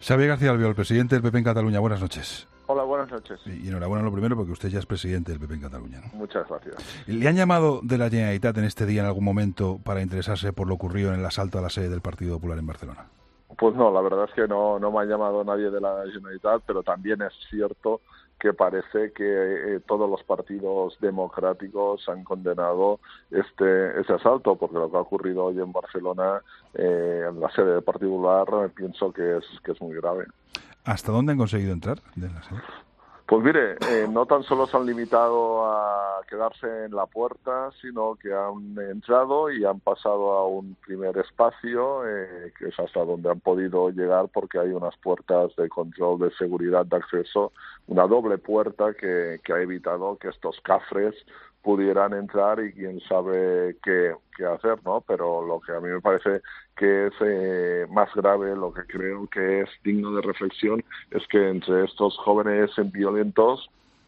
Xavier García Albiol, presidente del PP en Cataluña. Buenas noches. Hola, buenas noches. Y enhorabuena lo primero porque usted ya es presidente del PP en Cataluña, ¿no? Muchas gracias. ¿Le han llamado de la Generalitat en este día en algún momento para interesarse por lo ocurrido en el asalto a la sede del Partido Popular en Barcelona? Pues no, la verdad es que no me ha llamado nadie de la Generalitat, pero también es cierto que parece que todos los partidos democráticos han condenado ese asalto, porque lo que ha ocurrido hoy en Barcelona, en la sede del Partido Popular, pienso que es muy grave. ¿Hasta dónde han conseguido entrar de la sede? Pues mire, no tan solo se han limitado a quedarse en la puerta, sino que han entrado y han pasado a un primer espacio, que es hasta donde han podido llegar, porque hay unas puertas de control de seguridad de acceso, una doble puerta que ha evitado que estos cafres pudieran entrar y quién sabe qué hacer, ¿no? Pero lo que a mí me parece que es más grave, lo que creo que es digno de reflexión, es que entre estos jóvenes violentos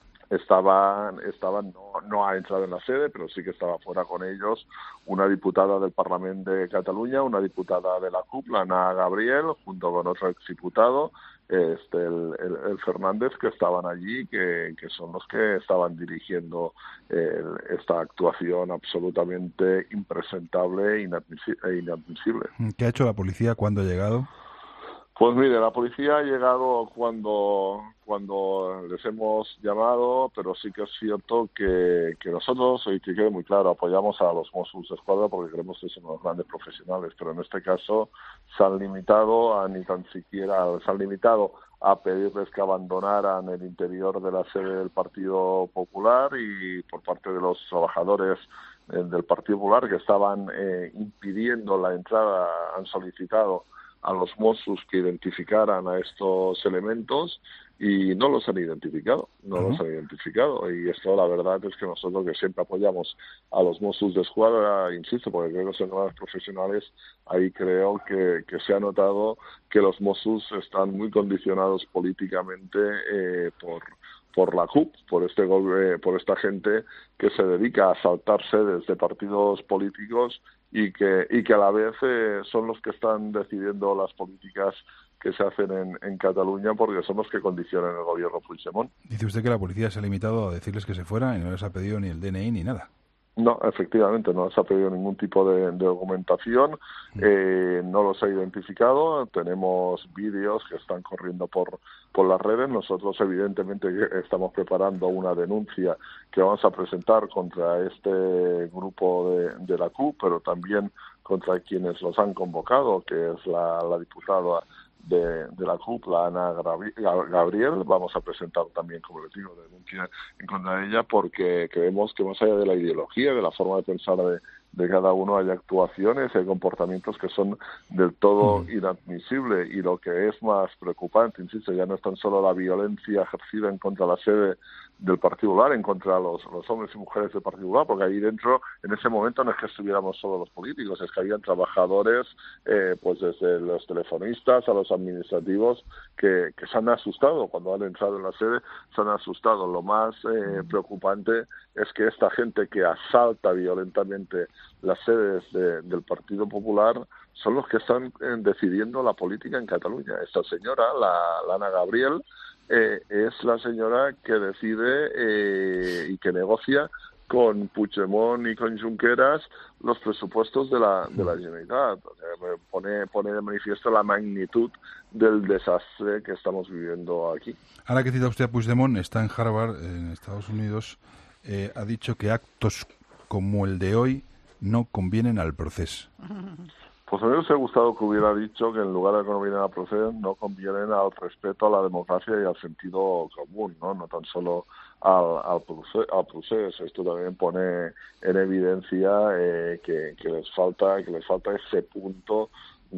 no ha entrado en la sede, pero sí que estaba fuera con ellos una diputada del Parlamento de Cataluña, una diputada de la CUP, la Ana Gabriel, junto con otro exdiputado, el Fernández, que estaban allí, que son los que estaban dirigiendo esta actuación absolutamente impresentable e inadmisible. ¿Qué ha hecho la policía cuando ha llegado? Pues mire, la policía ha llegado cuando les hemos llamado, pero sí que es cierto que nosotros, y que quede muy claro, apoyamos a los Mossos d'Esquadra porque creemos que son unos grandes profesionales, pero en este caso se han limitado a pedirles que abandonaran el interior de la sede del Partido Popular, y por parte de los trabajadores del Partido Popular que estaban impidiendo la entrada, han solicitado a los Mossos que identificaran a estos elementos y no los han identificado, y esto la verdad es que nosotros, que siempre apoyamos a los Mossos d'Esquadra, insisto, porque creo que son grandes profesionales, ahí creo que se ha notado que los Mossos están muy condicionados políticamente por la CUP, por esta gente que se dedica a saltar sedes de partidos políticos y que a la vez son los que están decidiendo las políticas que se hacen en Cataluña, porque son los que condicionan el gobierno Puigdemont. Dice usted que la policía se ha limitado a decirles que se fueran y no les ha pedido ni el DNI ni nada. No, efectivamente, no les ha pedido ningún tipo de documentación, no los ha identificado. Tenemos vídeos que están corriendo por las redes. Nosotros, evidentemente, estamos preparando una denuncia que vamos a presentar contra este grupo de la CUP, pero también contra quienes los han convocado, que es la diputada de la CUP, la Ana Gabriel. Vamos a presentar también, como les digo, denuncia en contra de ella, porque creemos que más allá de la ideología, de la forma de pensar de cada uno, hay actuaciones, hay comportamientos que son del todo inadmisibles, y lo que es más preocupante, insisto, ya no es tan solo la violencia ejercida en contra de la sede del Partido Popular, en contra de los hombres y mujeres del Partido Popular, porque ahí dentro, en ese momento, no es que estuviéramos solo los políticos, es que habían trabajadores, pues desde los telefonistas a los administrativos, que se han asustado cuando han entrado en la sede, se han asustado. Lo más preocupante es que esta gente que asalta violentamente las sedes del Partido Popular son los que están decidiendo la política en Cataluña. Esta señora, la Ana Gabriel, es la señora que decide y que negocia con Puigdemont y con Junqueras los presupuestos de la Generalitat. Pone de manifiesto la magnitud del desastre que estamos viviendo aquí. Ahora que cita usted a Puigdemont, está en Harvard, en Estados Unidos, ha dicho que actos como el de hoy no convienen al proceso. Pues a mí me hubiese gustado que hubiera dicho que en lugar de que no vienen al proceso, no convienen al respeto a la democracia y al sentido común, no tan solo al proceso. Esto también pone en evidencia que les falta ese punto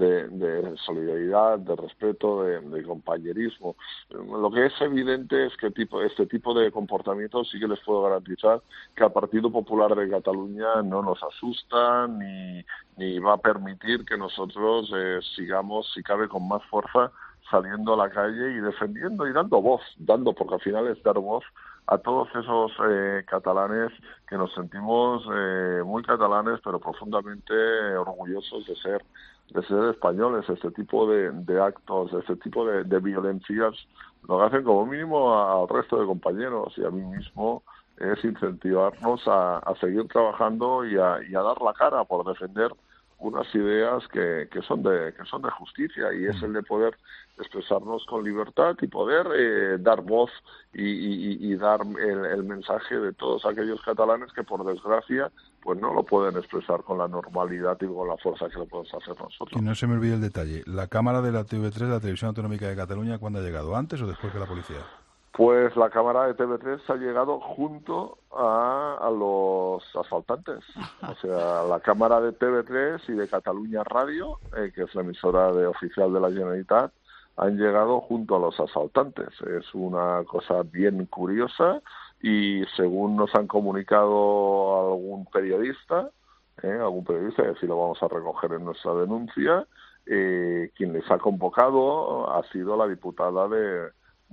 de solidaridad, de respeto, de compañerismo. Lo que es evidente es que este tipo de comportamientos sí que les puedo garantizar que al Partido Popular de Cataluña no nos asusta ni va a permitir que nosotros sigamos, si cabe, con más fuerza, saliendo a la calle y defendiendo y dando voz, porque al final es dar voz a todos esos catalanes que nos sentimos muy catalanes, pero profundamente orgullosos de ser españoles. Este tipo de actos, este tipo de violencias lo hacen como mínimo al resto de compañeros y a mí mismo, es incentivarnos a seguir trabajando y a dar la cara por defender unas ideas que son de justicia, y es el de poder expresarnos con libertad y poder dar voz y dar el mensaje de todos aquellos catalanes que por desgracia pues no lo pueden expresar con la normalidad y con la fuerza que lo podemos hacer nosotros. Y no se me olvide el detalle, la cámara de la TV3, la Televisión Autonómica de Cataluña, ¿cuándo ha llegado? ¿Antes o después que la policía? Pues la cámara de TV3 ha llegado junto a los asaltantes. O sea, la cámara de TV3 y de Cataluña Radio, que es la emisora oficial de la Generalitat, han llegado junto a los asaltantes. Es una cosa bien curiosa y según nos han comunicado algún periodista, y así lo vamos a recoger en nuestra denuncia, quien les ha convocado ha sido la diputada de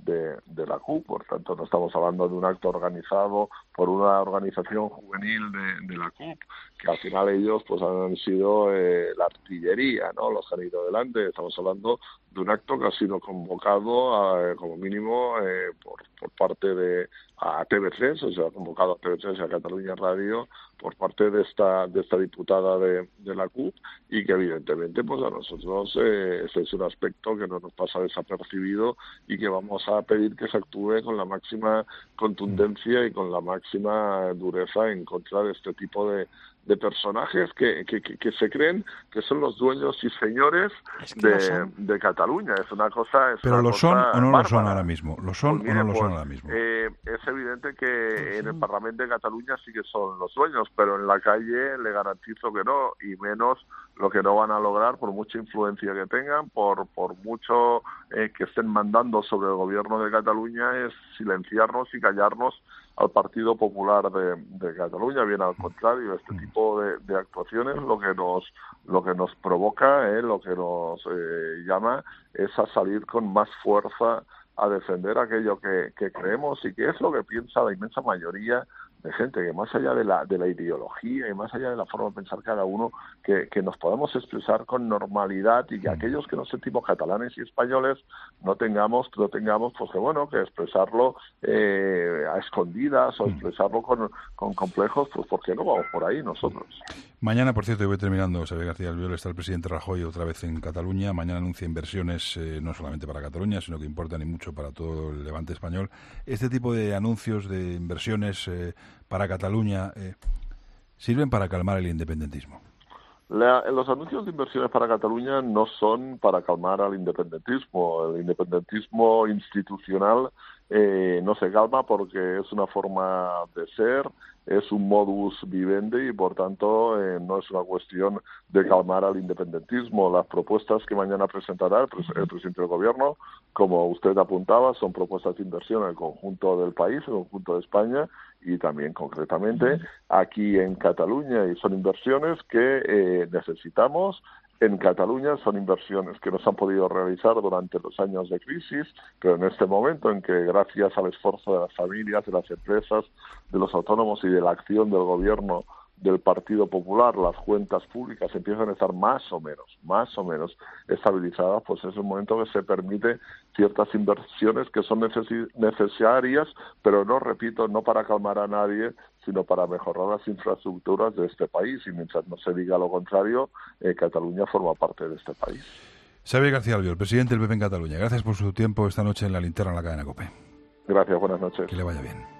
la CUP. Por tanto, no estamos hablando de un acto organizado por una organización juvenil de la CUP, que al final ellos pues han sido la artillería, ¿no?, los que han ido delante. Estamos hablando de un acto que ha sido convocado como mínimo por parte de a TV3, o sea, convocado a TV3 y a Cataluña Radio por parte de esta diputada de la CUP, y que evidentemente pues a nosotros ese es un aspecto que no nos pasa desapercibido y que vamos a pedir que se actúe con la máxima contundencia y con la máxima dureza en contra de este tipo de personajes que se creen que son los dueños y señores de Cataluña. Es una cosa... ¿Pero lo son o no bárbara. Lo son ahora mismo? ¿Lo son o no lo son ahora mismo? Es evidente que en el Parlamento de Cataluña sí que son los dueños, pero en la calle le garantizo que no, y menos lo que no van a lograr, por mucha influencia que tengan, por mucho que estén mandando sobre el gobierno de Cataluña, es silenciarnos y callarnos al Partido Popular de Cataluña. Bien al contrario, este tipo de actuaciones lo que nos provoca, lo que nos llama es a salir con más fuerza a defender aquello que creemos y que es lo que piensa la inmensa mayoría de gente, que más allá de la ideología y más allá de la forma de pensar cada uno, que nos podemos expresar con normalidad, y que aquellos que nos sentimos catalanes y españoles no tengamos pues que bueno, que expresarlo a escondidas o expresarlo con complejos, pues porque no vamos por ahí nosotros. Mañana, por cierto, y voy terminando, Xavier García Albiol, está el presidente Rajoy otra vez en Cataluña. Mañana anuncia inversiones no solamente para Cataluña, sino que importan y mucho para todo el levante español. Este tipo de anuncios de inversiones para Cataluña sirven para calmar el independentismo. Los anuncios de inversiones para Cataluña no son para calmar al independentismo. El independentismo institucional no se calma porque es una forma de ser, es un modus vivendi, y por tanto no es una cuestión de calmar al independentismo. Las propuestas que mañana presentará el presidente del gobierno, como usted apuntaba, son propuestas de inversión en el conjunto del país, en el conjunto de España, y también concretamente aquí en Cataluña, y son inversiones que necesitamos en Cataluña. Son inversiones que no se han podido realizar durante los años de crisis, pero en este momento en que, gracias al esfuerzo de las familias, de las empresas, de los autónomos y de la acción del gobierno del Partido Popular, las cuentas públicas empiezan a estar más o menos estabilizadas, pues es un momento que se permite ciertas inversiones que son necesarias, pero no, repito, no para calmar a nadie, sino para mejorar las infraestructuras de este país, y mientras no se diga lo contrario, Cataluña forma parte de este país. Xavier García Albiol, presidente del PP en Cataluña, gracias por su tiempo esta noche en La Linterna, en la cadena COPE. Gracias, buenas noches. Que le vaya bien.